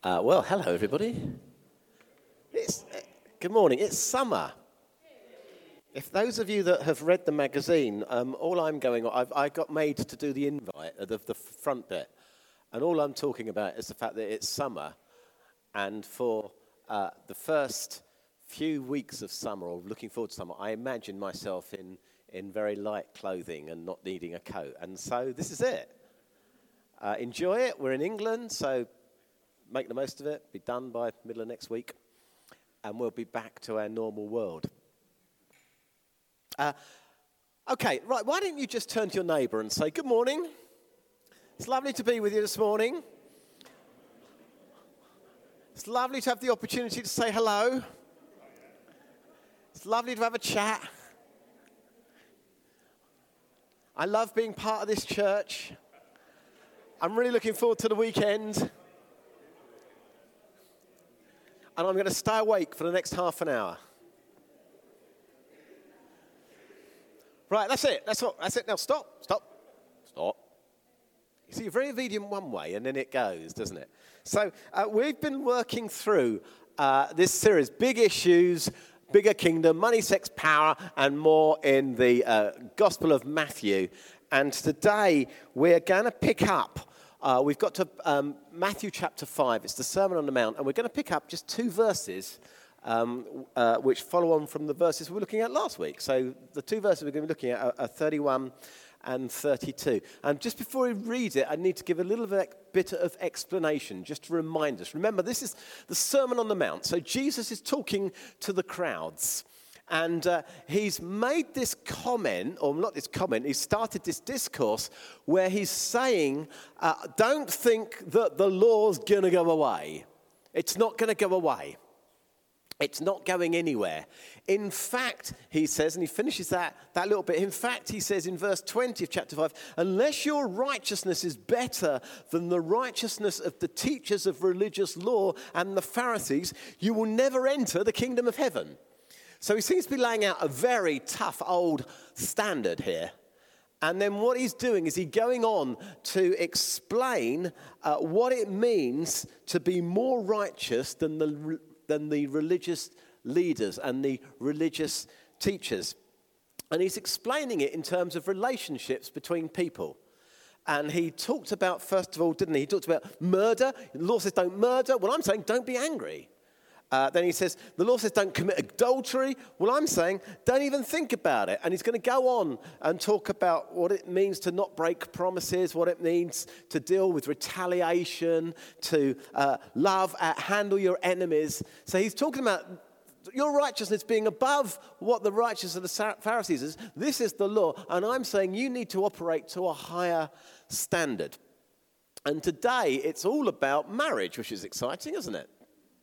Well, hello, everybody. Good morning. It's summer. If those of you that have read the magazine, all I'm going on, I got made to do the invite, the front bit, and all I'm talking about is the fact that it's summer, and for the first few weeks of summer, or looking forward to summer, I imagine myself in very light clothing and not needing a coat, and so this is it. Enjoy it. We're in England, so make the most of it. Be done by middle of next week, and we'll be back to our normal world. Okay, right, why don't you just turn to your neighbour and say, good morning. It's lovely to be with you this morning. It's lovely to have the opportunity to say hello. It's lovely to have a chat. I love being part of this church. I'm really looking forward to the weekend. And I'm going to stay awake for the next half an hour. Right, that's it. That's it. Now stop. You see, you're very obedient one way, and then it goes, doesn't it? So we've been working through this series, Big Issues, Bigger Kingdom, Money, Sex, Power, and more in the Gospel of Matthew. And today we're going to pick up. We've got to Matthew chapter 5. It's the Sermon on the Mount. And we're going to pick up just two verses which follow on from the verses we were looking at last week. So the two verses we're going to be looking at are 31 and 32. And just before we read it, I need to give a little bit of explanation, just to remind us. Remember, this is the Sermon on the Mount. So Jesus is talking to the crowds. And he's made this comment, or not this comment, he's started this discourse where he's saying, don't think that the law's going to go away. It's not going to go away. It's not going anywhere. In fact, he says, and he finishes that little bit. In fact, he says in verse 20 of chapter 5, unless your righteousness is better than the righteousness of the teachers of religious law and the Pharisees, you will never enter the kingdom of heaven. So he seems to be laying out a very tough old standard here. And then what he's doing is he's going on to explain what it means to be more righteous than the religious leaders and the religious teachers. And he's explaining it in terms of relationships between people. And he talked about, first of all, didn't he? He talked about murder. The law says don't murder. Well, I'm saying don't be angry. Then he says, the law says don't commit adultery. Well, I'm saying don't even think about it. And he's going to go on and talk about what it means to not break promises, what it means to deal with retaliation, to love, handle your enemies. So he's talking about your righteousness being above what the righteousness of the Pharisees is. This is the law. And I'm saying you need to operate to a higher standard. And today it's all about marriage, which is exciting, isn't it?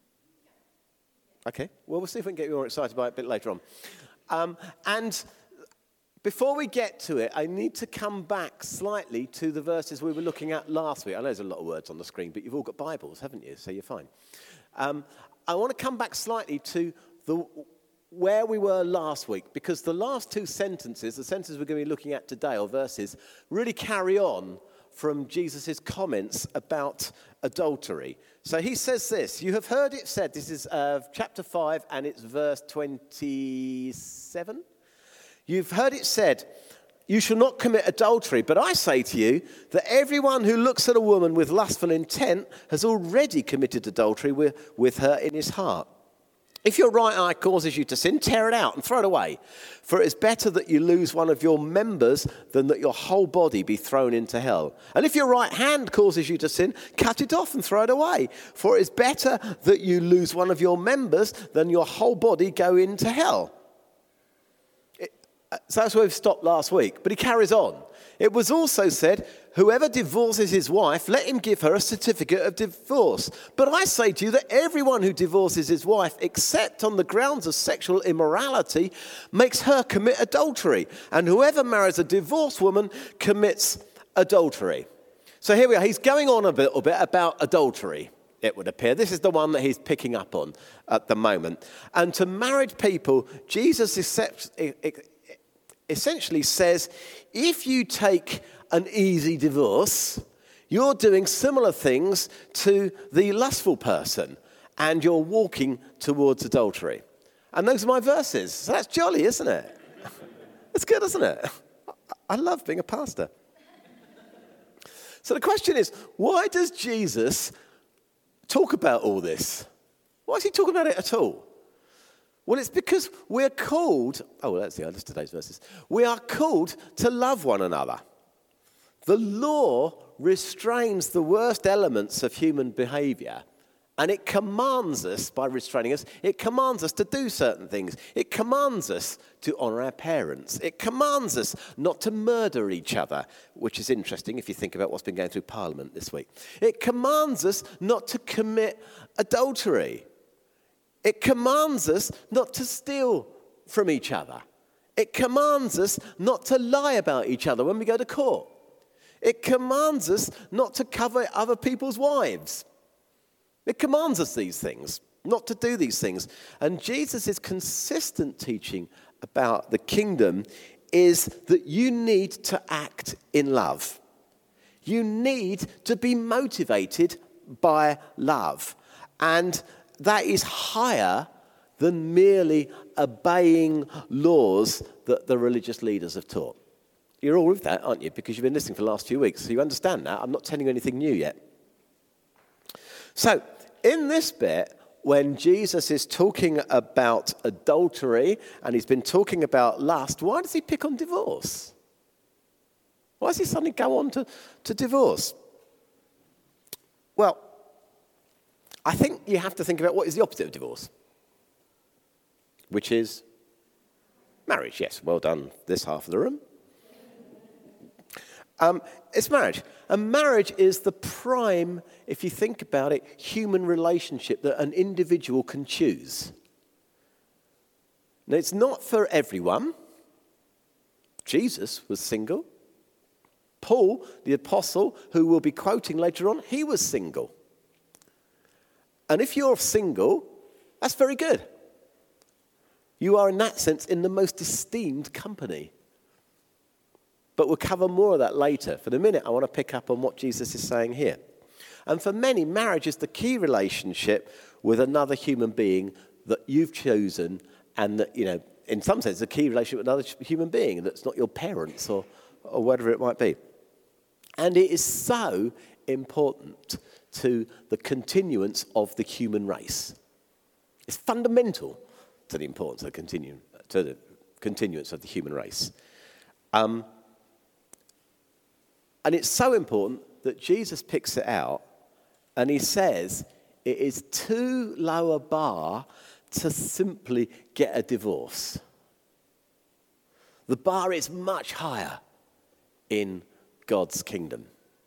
Okay, well, we'll see if we can get you all excited about it a bit later on. And before we get to it, I need to come back slightly to the verses we were looking at last week. I know there's a lot of words on the screen, but you've all got Bibles, haven't you? So you're fine. I want to come back slightly to where we were last week, because the last two sentences, the sentences we're going to be looking at today, or verses, really carry on from Jesus' comments about adultery. So he says this, you have heard it said, this is chapter 5 and it's verse 27. You've heard it said, you shall not commit adultery, but I say to you that everyone who looks at a woman with lustful intent has already committed adultery with her in his heart. If your right eye causes you to sin, tear it out and throw it away. For it is better that you lose one of your members than that your whole body be thrown into hell. And if your right hand causes you to sin, cut it off and throw it away. For it is better that you lose one of your members than your whole body go into hell. So that's where we've stopped last week. But he carries on. It was also said, whoever divorces his wife, let him give her a certificate of divorce. But I say to you that everyone who divorces his wife, except on the grounds of sexual immorality, makes her commit adultery. And whoever marries a divorced woman commits adultery. So here we are. He's going on a little bit about adultery, it would appear. This is the one that he's picking up on at the moment. And to married people, Jesus essentially says, if you take an easy divorce, You're doing similar things to the lustful person, and you're walking towards adultery. And those are my verses. So that's jolly, isn't it? It's good, isn't it? I love being a pastor. So the question is, why does Jesus talk about all this? Why is he talking about it at all? Well, it's because we're called, that's the end of today's verses. We are called to love one another. The law restrains the worst elements of human behavior, and it commands us, by restraining us, it commands us to do certain things. It commands us to honour our parents. It commands us not to murder each other, which is interesting if you think about what's been going through Parliament this week. It commands us not to commit adultery. It commands us not to steal from each other. It commands us not to lie about each other when we go to court. It commands us not to covet other people's wives. It commands us these things, not to do these things. And Jesus' consistent teaching about the kingdom is that you need to act in love. You need to be motivated by love. And that is higher than merely obeying laws that the religious leaders have taught. You're all with that, aren't you? Because you've been listening for the last few weeks, so you understand that. I'm not telling you anything new yet. So, in this bit, when Jesus is talking about adultery and he's been talking about lust, why does he pick on divorce? Why does he suddenly go on to divorce? Well, I think you have to think about what is the opposite of divorce, which is marriage. Yes, well done, this half of the room. It's marriage. And marriage is the prime, if you think about it, human relationship that an individual can choose. Now, it's not for everyone. Jesus was single. Paul, the apostle, who we'll be quoting later on, he was single. And if you're single, that's very good. You are, in that sense, in the most esteemed company. But we'll cover more of that later. For the minute, I want to pick up on what Jesus is saying here. And for many, marriage is the key relationship with another human being that you've chosen, and that, in some sense, a key relationship with another human being that's not your parents or whatever it might be. And it is so important to the continuance of the human race. It's fundamental to the importance of the continuance of the human race. And it's so important that Jesus picks it out and he says it is too low a bar to simply get a divorce. The bar is much higher in God's kingdom.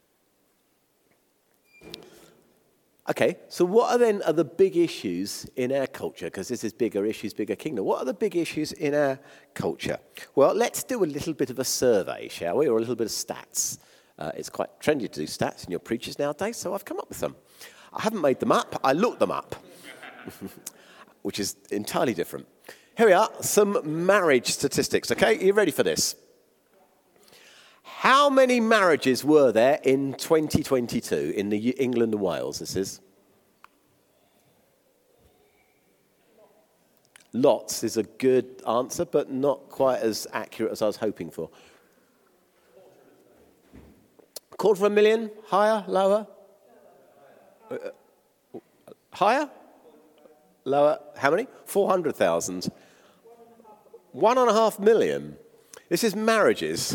Okay, so what are the big issues in our culture? Because this is bigger issues, bigger kingdom. What are the big issues in our culture? Well, let's do a little bit of a survey, shall we? Or a little bit of stats. It's quite trendy to do stats in your preachers nowadays, so I've come up with some. I haven't made them up, I looked them up, which is entirely different. Here we are, some marriage statistics, okay? Are you ready for this? How many marriages were there in 2022 in the England and Wales, this is? Lots is a good answer, but not quite as accurate as I was hoping for. 250,000? Higher? Lower? Higher? Lower? How many? 400,000. 1.5 million. This is marriages.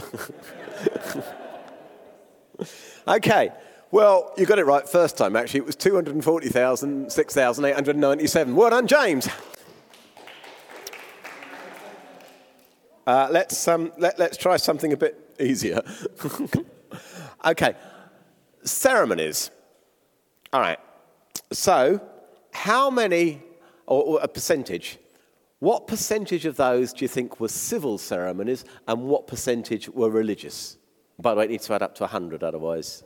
Okay. Well, you got it right first time, actually. It was 240,000, 6,897. Well done, James. Let's try something a bit easier. Okay, ceremonies. All right, so how many, or a percentage, what percentage of those do you think were civil ceremonies and what percentage were religious? By the way, it needs to add up to 100, otherwise.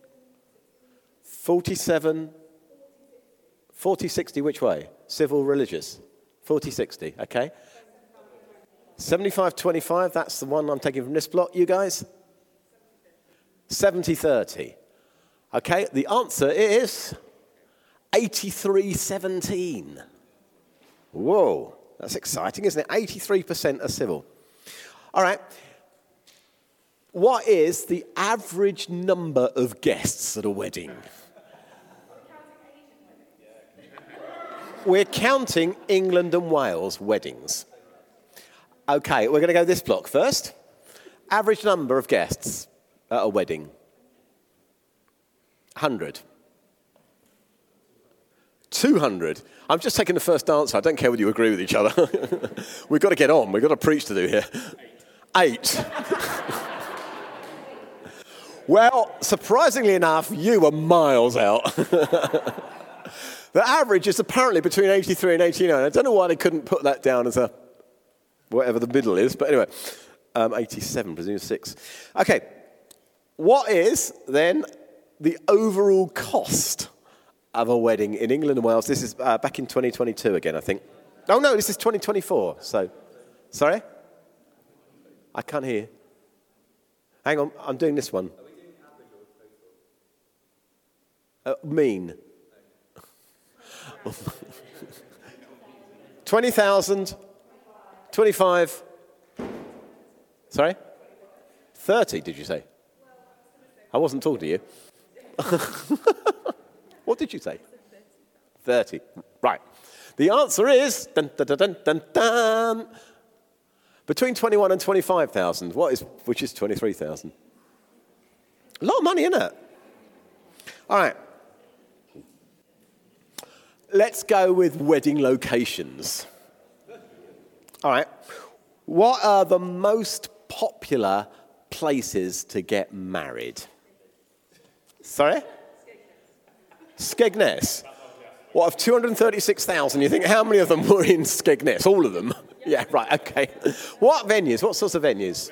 47, 40-60, which way? Civil, religious? 40-60, okay. 75-25, that's the one I'm taking from this block. You guys? 70-30. Okay, the answer is 83-17. Whoa, that's exciting, isn't it? 83% are civil. All right. What is the average number of guests at a wedding? We're counting England and Wales weddings. Okay, we're going to go this block first. Average number of guests at a wedding. 100. 200. I'm just taking the first answer. I don't care whether you agree with each other. We've got to get on. We've got a preach to do here. 8. Well, surprisingly enough, you were miles out. The average is apparently between 83 and 89. I don't know why they couldn't put that down as a whatever the middle is, but anyway, 87, presumably 6. Okay, what is then the overall cost of a wedding in England and Wales? This is back in 2022 again, I think. Oh, no, this is 2024. So, sorry? I can't hear. Hang on, I'm doing this one. Mean. 20,000, 25, sorry? 30, did you say? I wasn't talking to you. What did you say? 30. Right. The answer is, dun, dun, dun, dun, dun, dun, between 21 and 25,000, which is 23,000. A lot of money, isn't it? All right. Let's go with wedding locations. All right. What are the most popular places to get married? Sorry? Skegness. What, of 236,000, you think how many of them were in Skegness? All of them? Yeah, right, okay. What venues? What sorts of venues?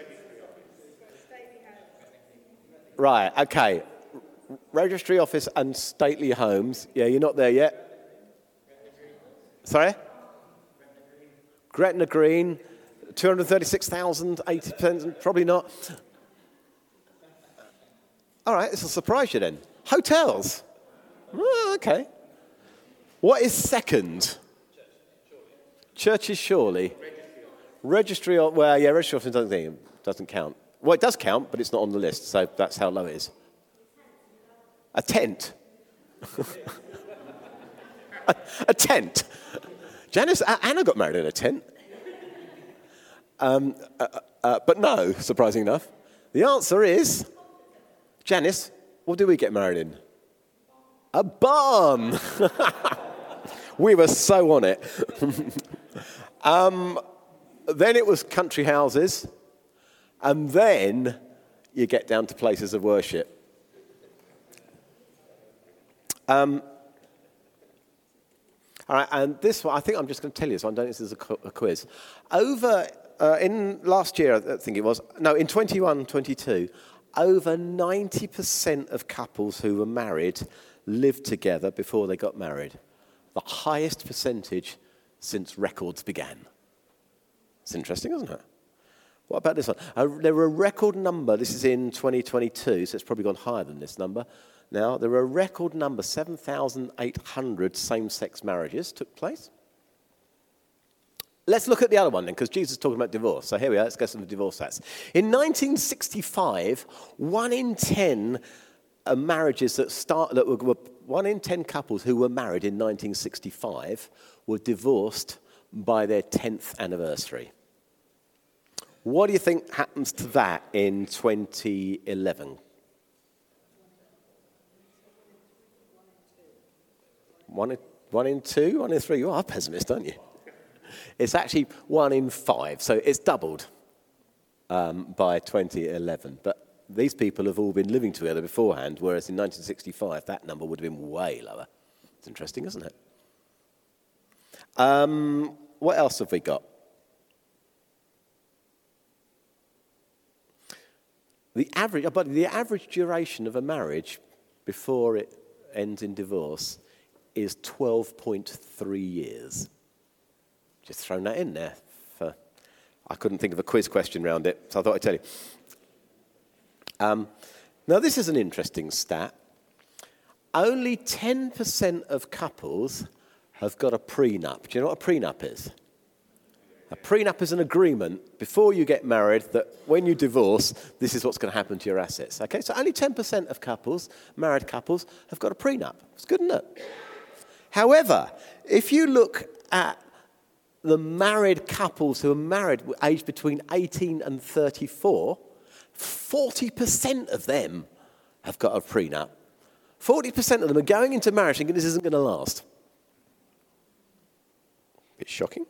Right, okay. Registry office and stately homes. Yeah, you're not there yet. Sorry? Gretna Green, 236,000, 80%, probably not. All right, this will surprise you then. Hotels. Oh, okay. What is second? Churches, surely. Registry, well, yeah, registry office doesn't count. Well, it does count, but it's not on the list, so that's how low it is. A tent. A tent. Janice, Anna got married in a tent. But no, surprising enough. The answer is, Janice, what do we get married in? A barn. We were so on it. Then it was country houses. And then you get down to places of worship. All right, and this one, I think I'm just going to tell you this one. I don't think this is a quiz. In last year, I think it was, no, in 21-22, over 90% of couples who were married lived together before they got married. The highest percentage since records began. It's interesting, isn't it? What about this one? There were a record number, this is in 2022, so it's probably gone higher than this number. Now, there were a record number, 7,800 same-sex marriages took place. Let's look at the other one then, because Jesus is talking about divorce. So here we are, let's go to the divorce stats. In 1965, 1 in 10 marriages that were 1 in 10 couples who were married in 1965 were divorced by their 10th anniversary. What do you think happens to that in 2011? 1 in 2, 1 in 3. You are a pessimist, aren't you? It's actually 1 in 5, so it's doubled by 2011. But these people have all been living together beforehand, whereas in 1965 that number would have been way lower. It's interesting, isn't it? What else have we got? The average duration of a marriage before it ends in divorce is 12.3 years. Just thrown that in there. I couldn't think of a quiz question around it, so I thought I'd tell you. Now, this is an interesting stat. only 10% of couples have got a prenup. Do you know what a prenup is? A prenup is an agreement before you get married that when you divorce, this is what's going to happen to your assets. Okay, so only 10% of couples, married couples, have got a prenup. It's good, isn't it? However, if you look at the married couples who are married aged between 18 and 34, 40% of them have got a prenup. 40% of them are going into marriage thinking this isn't going to last. It's shocking.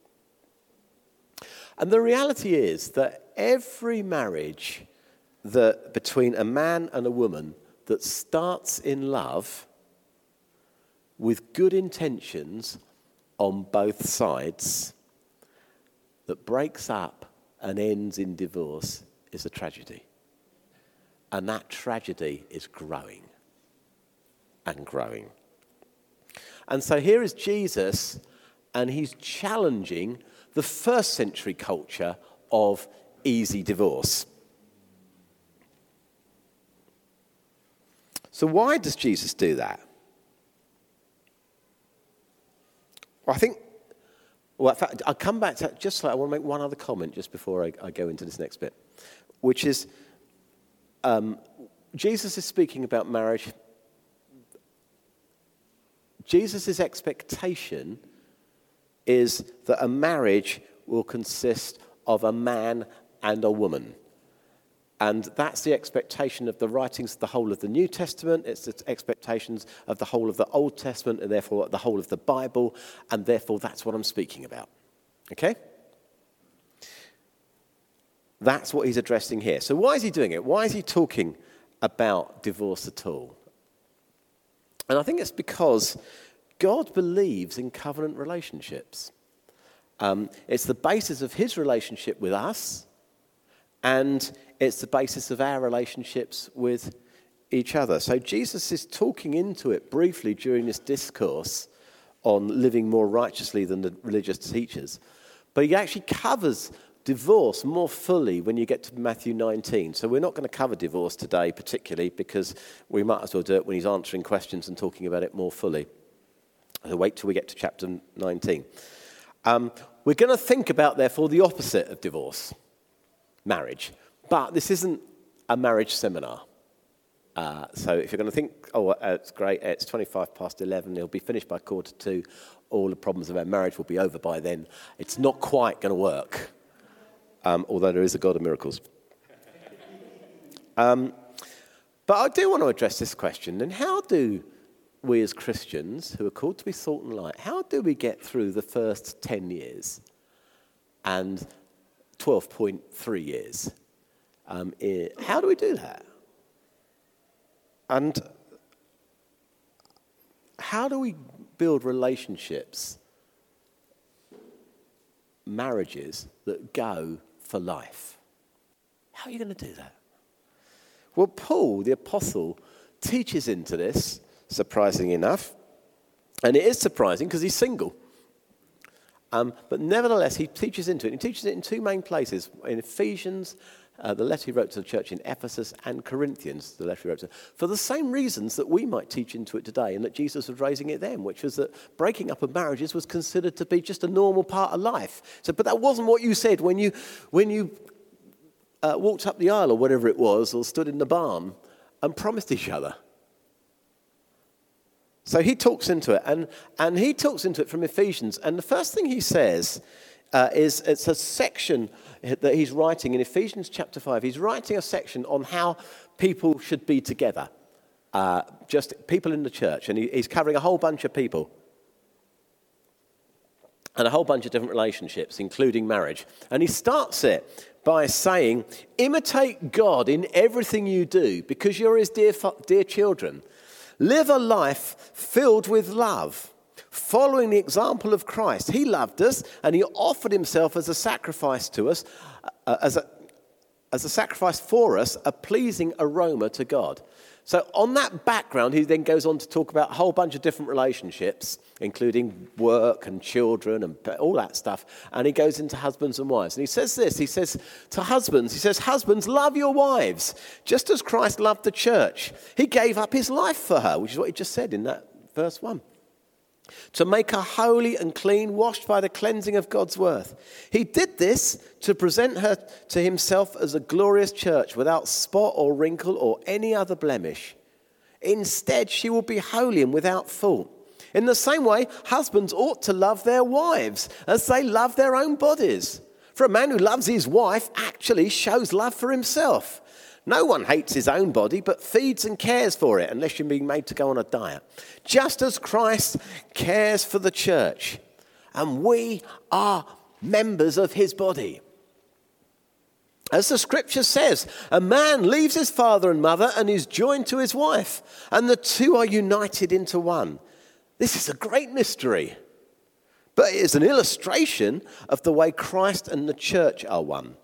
And the reality is that every marriage between a man and a woman that starts in love with good intentions on both sides, that breaks up and ends in divorce, is a tragedy. And that tragedy is growing and growing. And so here is Jesus, and he's challenging the first century culture of easy divorce. So why does Jesus do that? Well, in fact, I'll come back to that. I want to make one other comment just before I go into this next bit, which is Jesus is speaking about marriage. Jesus' expectation is that a marriage will consist of a man and a woman. And that's the expectation of the writings of the whole of the New Testament. It's the expectations of the whole of the Old Testament, and therefore the whole of the Bible. And therefore, that's what I'm speaking about. Okay? That's what he's addressing here. So why is he doing it? Why is he talking about divorce at all? And I think it's because God believes in covenant relationships. It's the basis of his relationship with us, and it's the basis of our relationships with each other. So Jesus is talking into it briefly during this discourse on living more righteously than the religious teachers. But he actually covers divorce more fully when you get to Matthew 19. So we're not going to cover divorce today particularly, because we might as well do it when he's answering questions and talking about it more fully. So wait till we get to chapter 19. We're going to think about, therefore, the opposite of divorce, marriage. But this isn't a marriage seminar. So if you're going to think, it's great, it's 11, it'll be finished by 1:45, all the problems of our marriage will be over by then, it's not quite going to work, although there is a God of miracles. But I do want to address this question, and how do we as Christians, who are called to be salt and light, how do we get through the first 10 years and 12.3 years? How do we do that? And how do we build relationships, marriages that go for life? How are you going to do that? Well, Paul, the apostle, teaches into this, surprisingly enough. And it is surprising because he's single. But nevertheless, he teaches into it. He teaches it in two main places. In Ephesians, the letter he wrote to the church in Ephesus, and Corinthians, the letter he wrote to, for the same reasons that we might teach into it today, and that Jesus was raising it then, which was that breaking up of marriages was considered to be just a normal part of life. So, but that wasn't what you said when you walked up the aisle or whatever it was, or stood in the barn and promised each other. So he talks into it, and he talks into it from Ephesians. And the first thing he says is, it's a section that he's writing in Ephesians chapter 5. He's writing a section on how people should be together, just people in the church. And he's covering a whole bunch of people and a whole bunch of different relationships, including marriage. And he starts it by saying, imitate God in everything you do, because you're his dear children. Live a life filled with love, following the example of Christ. He loved us, and he offered himself as a sacrifice to us, as a sacrifice for us, a pleasing aroma to God. So on that background, he then goes on to talk about a whole bunch of different relationships, including work and children and all that stuff. And he goes into husbands and wives. And he says this, he says to husbands, husbands, love your wives, just as Christ loved the church. He gave up his life for her, which is what he just said in that verse 1. To make her holy and clean, washed by the cleansing of God's word. He did this to present her to himself as a glorious church without spot or wrinkle or any other blemish. Instead, she will be holy and without fault. In the same way, husbands ought to love their wives as they love their own bodies. For a man who loves his wife actually shows love for himself. No one hates his own body, but feeds and cares for it, unless you're being made to go on a diet. Just as Christ cares for the church, and we are members of his body. As the scripture says, a man leaves his father and mother and is joined to his wife, and the two are united into one. This is a great mystery, but it is an illustration of the way Christ and the church are one.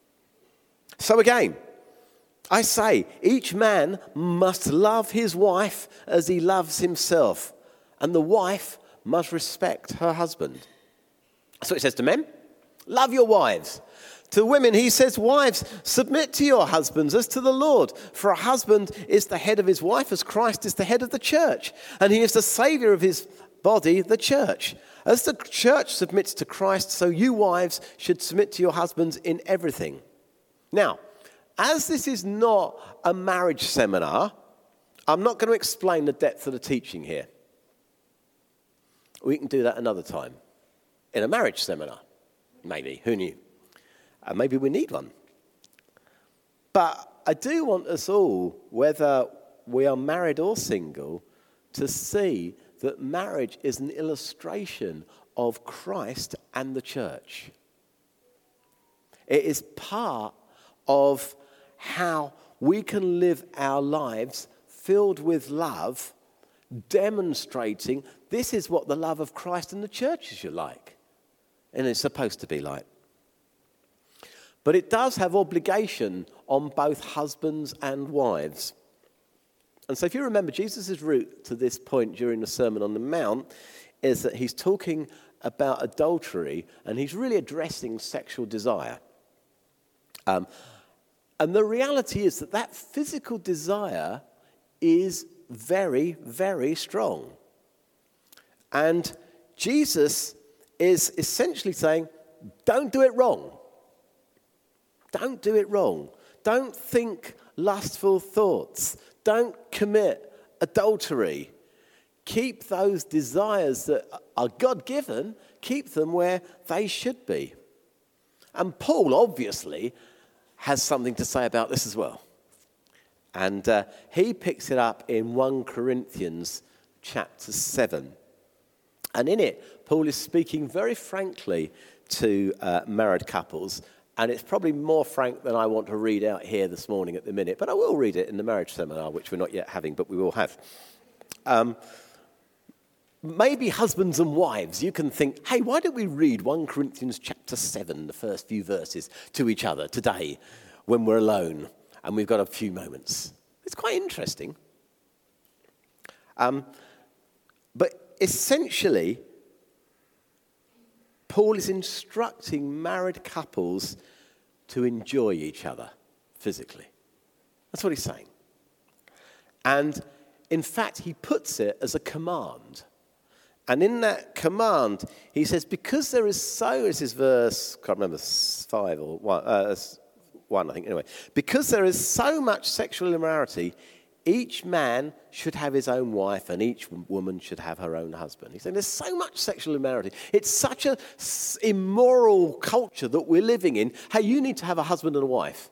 So again, I say, each man must love his wife as he loves himself, and the wife must respect her husband. So it says to men, love your wives. To women, he says, wives, submit to your husbands as to the Lord. For a husband is the head of his wife as Christ is the head of the church, and he is the Saviour of his body, the church. As the church submits to Christ, so you wives should submit to your husbands in everything. Now, as this is not a marriage seminar, I'm not going to explain the depth of the teaching here. We can do that another time. In a marriage seminar, maybe, who knew? Maybe we need one. But I do want us all, whether we are married or single, to see that marriage is an illustration of Christ and the church. It is part of how we can live our lives filled with love, demonstrating this is what the love of Christ and the church is like, and it's supposed to be like. But it does have obligation on both husbands and wives. And so if you remember, Jesus' route to this point during the Sermon on the Mount is that he's talking about adultery, and he's really addressing sexual desire. And the reality is that physical desire is very, very strong. And Jesus is essentially saying, don't do it wrong. Don't do it wrong. Don't think lustful thoughts. Don't commit adultery. Keep those desires that are God-given, keep them where they should be. And Paul, obviously, has something to say about this as well. And he picks it up in 1 Corinthians chapter 7. And in it, Paul is speaking very frankly to married couples. And it's probably more frank than I want to read out here this morning at the minute. But I will read it in the marriage seminar, which we're not yet having, but we will have. Maybe husbands and wives, you can think, hey, why don't we read 1 Corinthians chapter 7, the first few verses, to each other today when we're alone and we've got a few moments. It's quite interesting. But essentially, Paul is instructing married couples to enjoy each other physically. That's what he's saying. And in fact, he puts it as a command. And in that command, he says, because there is so, is his verse, can't remember, 5 or 1, I think, anyway. Because there is so much sexual immorality, each man should have his own wife and each woman should have her own husband. He's saying there's so much sexual immorality. It's such an immoral culture that we're living in. Hey, you need to have a husband and a wife.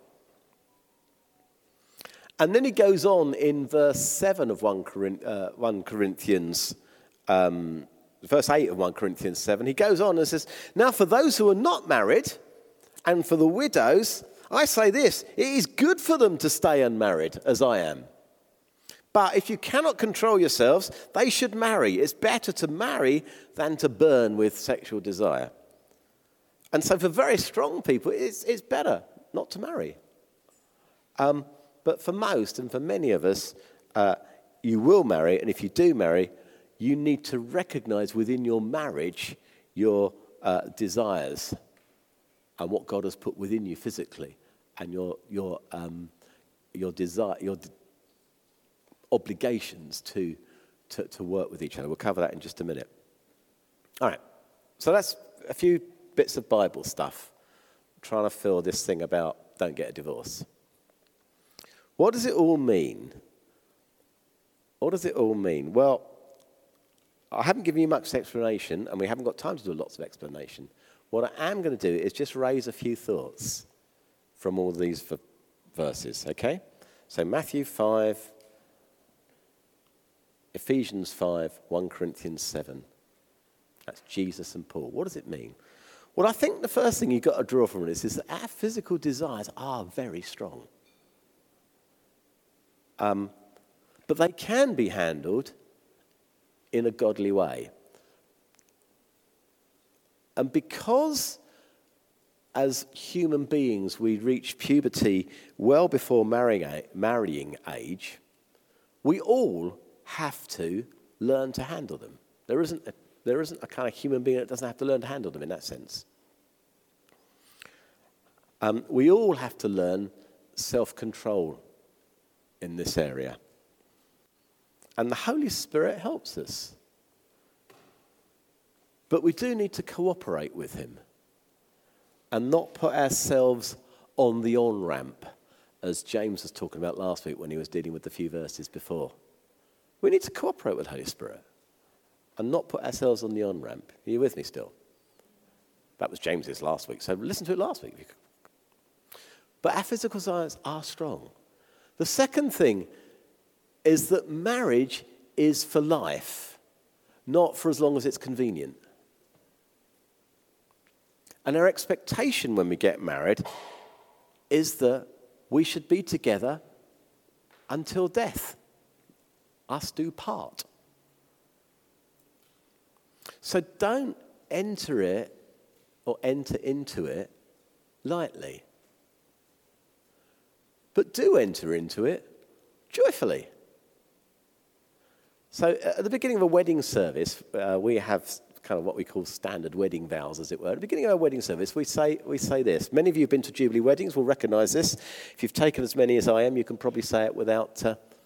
And then he goes on in verse 7 of 1 Corinthians, verse 8 of 1 Corinthians 7, he goes on and says, now for those who are not married and for the widows, I say this, it is good for them to stay unmarried as I am. But if you cannot control yourselves, they should marry. It's better to marry than to burn with sexual desire. And so for very strong people, it's better not to marry. But for most and for many of us, you will marry, and if you do marry, you need to recognize within your marriage your desires and what God has put within you physically, and your desire, your obligations to work with each other. We'll cover that in just a minute. All right, so that's a few bits of Bible stuff, trying to fill this thing about don't get a divorce. What does it all mean? What does it all mean? Well, I haven't given you much explanation, and we haven't got time to do lots of explanation. What I am going to do is just raise a few thoughts from all these verses, okay? So Matthew 5, Ephesians 5, 1 Corinthians 7. That's Jesus and Paul. What does it mean? Well, I think the first thing you've got to draw from this is that our physical desires are very strong. But they can be handled in a godly way. And because as human beings we reach puberty well before marrying age, we all have to learn to handle them. There isn't a kind of human being that doesn't have to learn to handle them in that sense. We all have to learn self-control in this area. And the Holy Spirit helps us. But we do need to cooperate with him and not put ourselves on the on-ramp, as James was talking about last week when he was dealing with the few verses before. We need to cooperate with the Holy Spirit and not put ourselves on the on-ramp. Are you with me still? That was James's last week, so listen to it last week. But our physical desires are strong. The second thing is that marriage is for life, not for as long as it's convenient. And our expectation when we get married is that we should be together until death. Us do part. So don't enter it or enter into it lightly. But do enter into it joyfully. So at the beginning of a wedding service, we have kind of what we call standard wedding vows, as it were. At the beginning of our wedding service, we say this. Many of you who've been to Jubilee weddings will recognise this. If you've taken as many as I am, you can probably say it without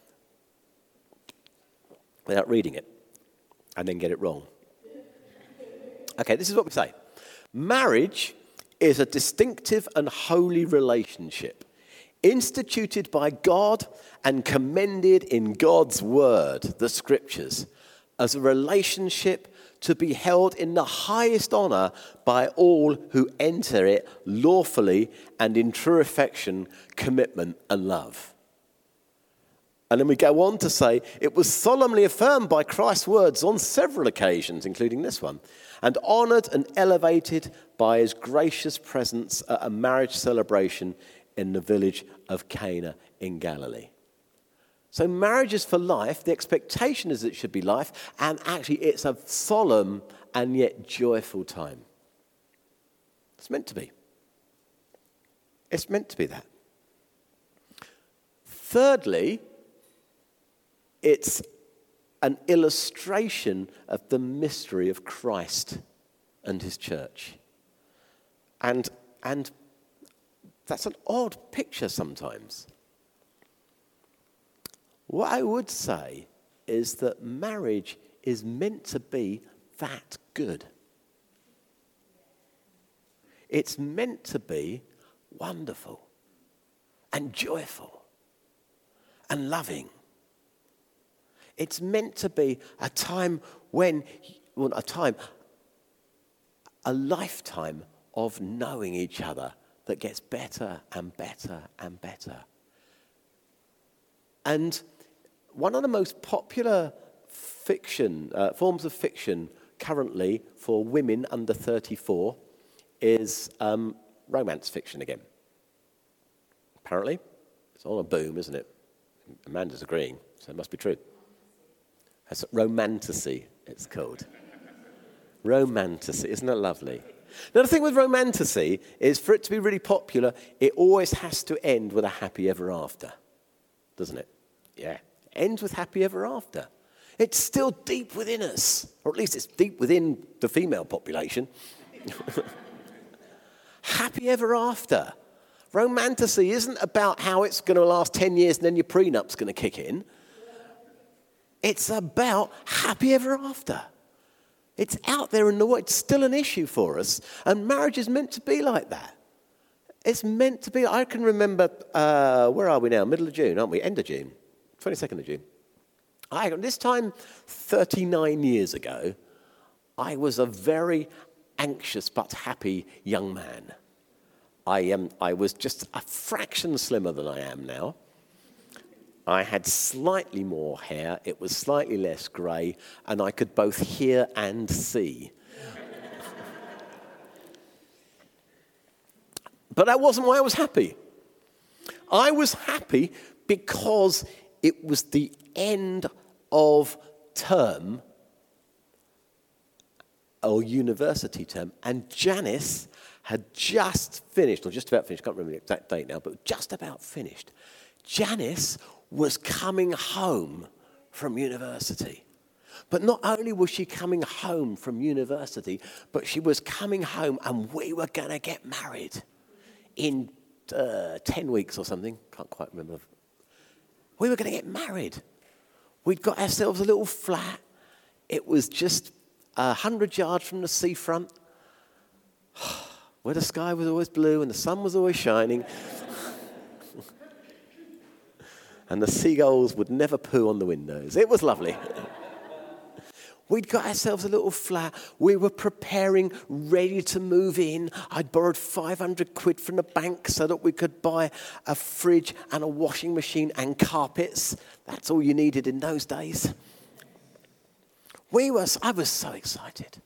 reading it and then get it wrong. Okay, this is what we say. Marriage is a distinctive and holy relationship instituted by God and commended in God's word, the scriptures, as a relationship to be held in the highest honour by all who enter it lawfully and in true affection, commitment and love. And then we go on to say, it was solemnly affirmed by Christ's words on several occasions, including this one, and honoured and elevated by his gracious presence at a marriage celebration in the village of Cana in Galilee. So marriage is for life. The expectation is it should be life. And actually it's a solemn and yet joyful time. It's meant to be. It's meant to be that. Thirdly, it's an illustration of the mystery of Christ and his church. And that's an odd picture sometimes. What I would say is that marriage is meant to be that good. It's meant to be wonderful and joyful and loving. It's meant to be a time a lifetime of knowing each other that gets better and better and better. And one of the most popular forms of fiction currently for women under 34 is romance fiction again. Apparently, it's on a boom, isn't it? Amanda's agreeing, so it must be true. It's romantasy, it's called. Romantasy, isn't that lovely? Now, the thing with romantasy is for it to be really popular, it always has to end with a happy ever after, doesn't it? Yeah, ends with happy ever after. It's still deep within us, or at least it's deep within the female population. Happy ever after. Romanticy isn't about how it's going to last 10 years and then your prenup's going to kick in. It's about happy ever after. It's out there in the world. It's still an issue for us. And marriage is meant to be like that. It's meant to be. I can remember, where are we now? Middle of June, aren't we? End of June. 22nd of June. This time, 39 years ago, I was a very anxious but happy young man. I was just a fraction slimmer than I am now. I had slightly more hair, it was slightly less grey, and I could both hear and see. But that wasn't why I was happy. I was happy because it was the end of term, or university term, and Janice had just finished, or just about finished, I can't remember the exact date now, but just about finished. Janice was coming home from university. But not only was she coming home from university, but she was coming home and we were going to get married in 10 weeks or something. Can't quite remember. We were going to get married. We'd got ourselves a little flat. It was just 100 yards from the seafront, where the sky was always blue and the sun was always shining. And the seagulls would never poo on the windows. It was lovely. We'd got ourselves a little flat. We were preparing, ready to move in. I'd borrowed 500 quid from the bank so that we could buy a fridge and a washing machine and carpets. That's all you needed in those days. I was so excited.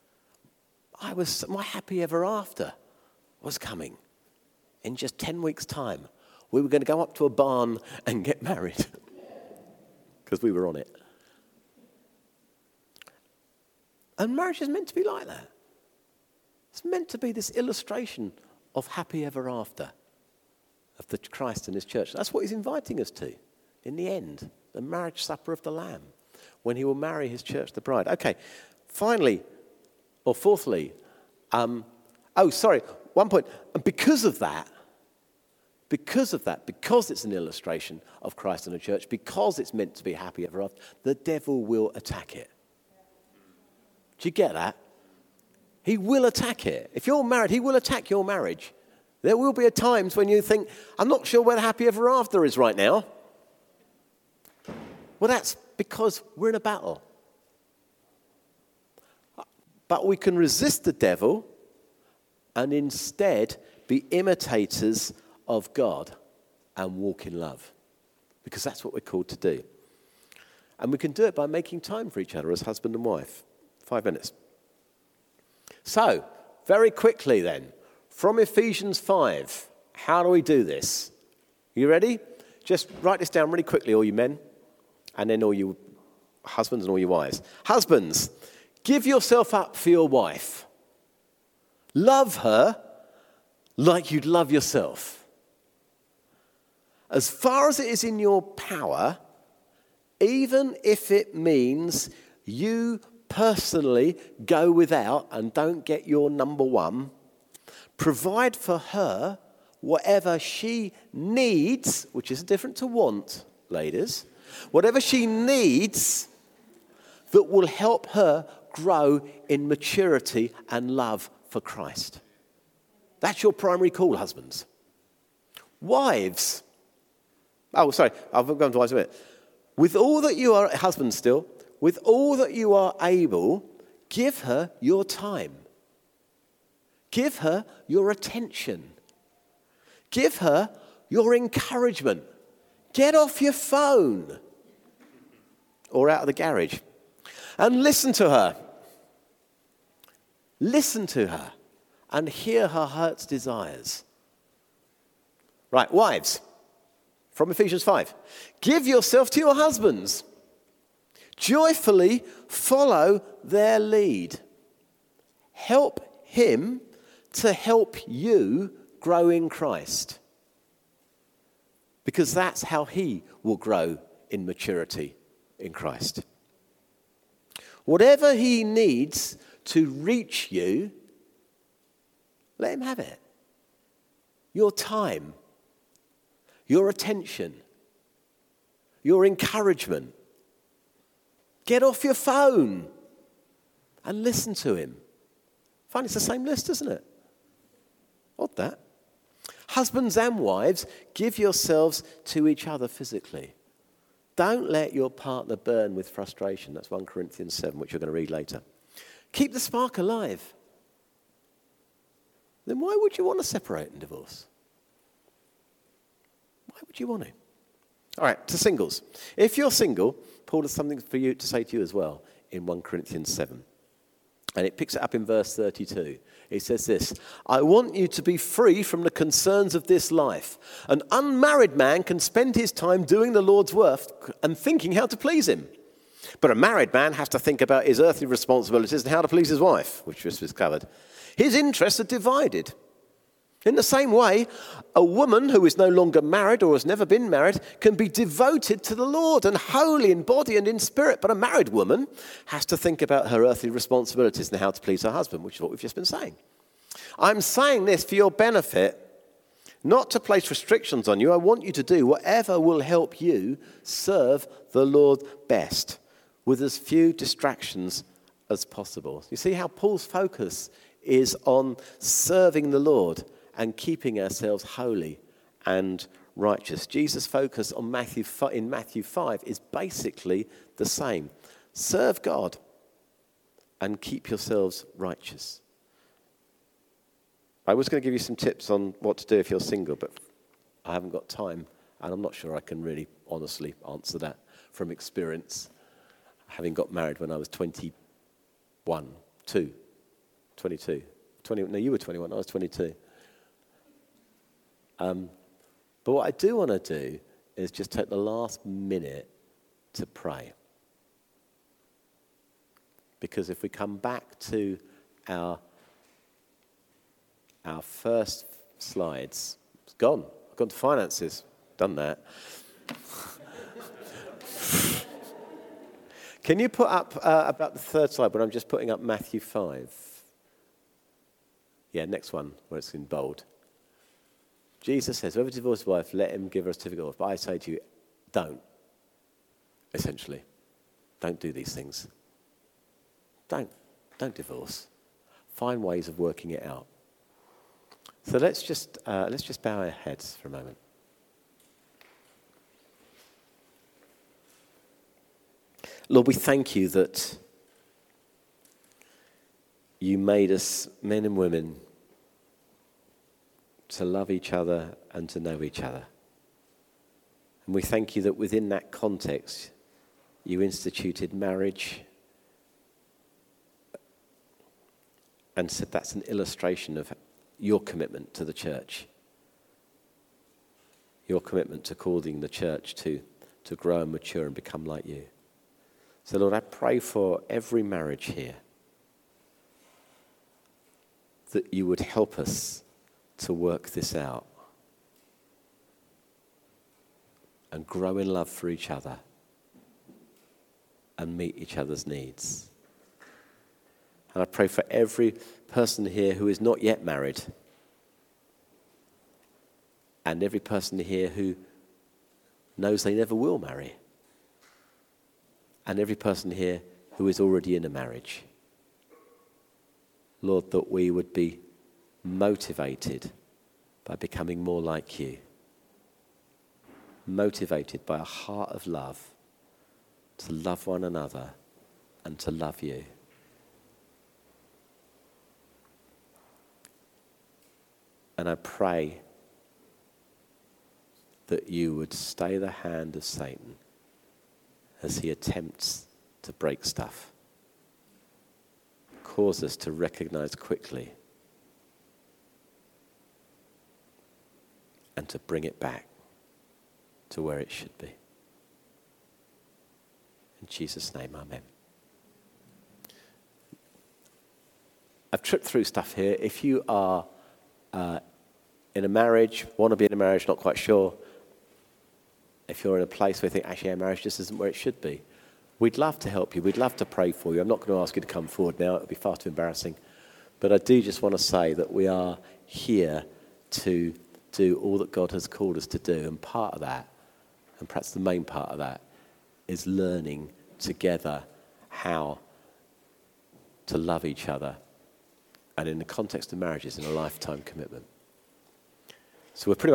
My happy ever after was coming in just 10 weeks' time. We were going to go up to a barn and get married because we were on it. And marriage is meant to be like that. It's meant to be this illustration of happy ever after, of the Christ and his church. That's what he's inviting us to in the end, the marriage supper of the Lamb, when he will marry his church, the bride. Okay, finally, or fourthly, one point. And because it's an illustration of Christ and the church, because it's meant to be happy ever after, the devil will attack it. Do you get that? He will attack it. If you're married, he will attack your marriage. There will be times when you think, I'm not sure where the happy ever after is right now. Well, that's because we're in a battle. But we can resist the devil and instead be imitators of God and walk in love. Because that's what we're called to do. And we can do it by making time for each other as husband and wife. 5 minutes. So, very quickly then, from Ephesians 5, how do we do this? You ready? Just write this down really quickly, all you men, and then all you husbands and all your wives. Husbands, give yourself up for your wife. Love her like you'd love yourself. As far as it is in your power, even if it means you personally go without and don't get your number one, provide for her whatever she needs, which is different to want, ladies, whatever she needs that will help her grow in maturity and love for Christ. That's your primary call, husbands. Wives, I'll go on to wives in a minute. With all that you are, husbands still, with all that you are able, give her your time. Give her your attention. Give her your encouragement. Get off your phone or out of the garage and listen to her. Listen to her and hear her heart's desires. Right, wives, from Ephesians 5. Give yourself to your husbands. Joyfully follow their lead. Help him to help you grow in Christ. Because that's how he will grow in maturity in Christ. Whatever he needs to reach you, let him have it. Your time, your attention, your encouragement. Get off your phone and listen to him. I find it's the same list, isn't it? Odd that. Husbands and wives, give yourselves to each other physically. Don't let your partner burn with frustration. That's 1 Corinthians 7, which you're going to read later. Keep the spark alive. Then why would you want to separate and divorce? Why would you want to? All right, to singles. If you're single, Paul has something for you to say to you as well in 1 Corinthians 7. And it picks it up in verse 32. It says this: I want you to be free from the concerns of this life. An unmarried man can spend his time doing the Lord's work and thinking how to please him. But a married man has to think about his earthly responsibilities and how to please his wife, which was discovered. His interests are divided. In the same way, a woman who is no longer married or has never been married can be devoted to the Lord and holy in body and in spirit. But a married woman has to think about her earthly responsibilities and how to please her husband, which is what we've just been saying. I'm saying this for your benefit, not to place restrictions on you. I want you to do whatever will help you serve the Lord best with as few distractions as possible. You see how Paul's focus is on serving the Lord and keeping ourselves holy and righteous. Jesus' focus on in Matthew 5 is basically the same. Serve God and keep yourselves righteous. I was going to give you some tips on what to do if you're single, but I haven't got time, and I'm not sure I can really honestly answer that from experience, having got married when I was 22. No, you were 21, I was 22. But what I do want to do is just take the last minute to pray. Because if we come back to our first slides, it's gone. I've gone to finances, done that. Can you put up about the third slide when I'm just putting up Matthew 5? Yeah, next one, where it's in bold. Jesus says, whoever divorces his wife, let him give her a certificate of. But I say to you, don't. Essentially. Don't do these things. Don't divorce. Find ways of working it out. So let's just bow our heads for a moment. Lord, we thank you that you made us men and women to love each other and to know each other. And we thank you that within that context, you instituted marriage and said that's an illustration of your commitment to the church, your commitment to causing the church to grow and mature and become like you. So, Lord, I pray for every marriage here that you would help us to work this out and grow in love for each other and meet each other's needs. And I pray for every person here who is not yet married and every person here who knows they never will marry and every person here who is already in a marriage. Lord, that we would be motivated by becoming more like you, motivated by a heart of love to love one another and to love you. And I pray that you would stay the hand of Satan as he attempts to break stuff. Cause us to recognize quickly and to bring it back to where it should be. In Jesus' name, amen. I've tripped through stuff here. If you are in a marriage, want to be in a marriage, not quite sure, if you're in a place where you think, actually, our marriage just isn't where it should be, we'd love to help you. We'd love to pray for you. I'm not going to ask you to come forward now. It would be far too embarrassing. But I do just want to say that we are here to do all that God has called us to do. And part of that, and perhaps the main part of that, is learning together how to love each other. And in the context of marriages, in a lifetime commitment. So we're pretty much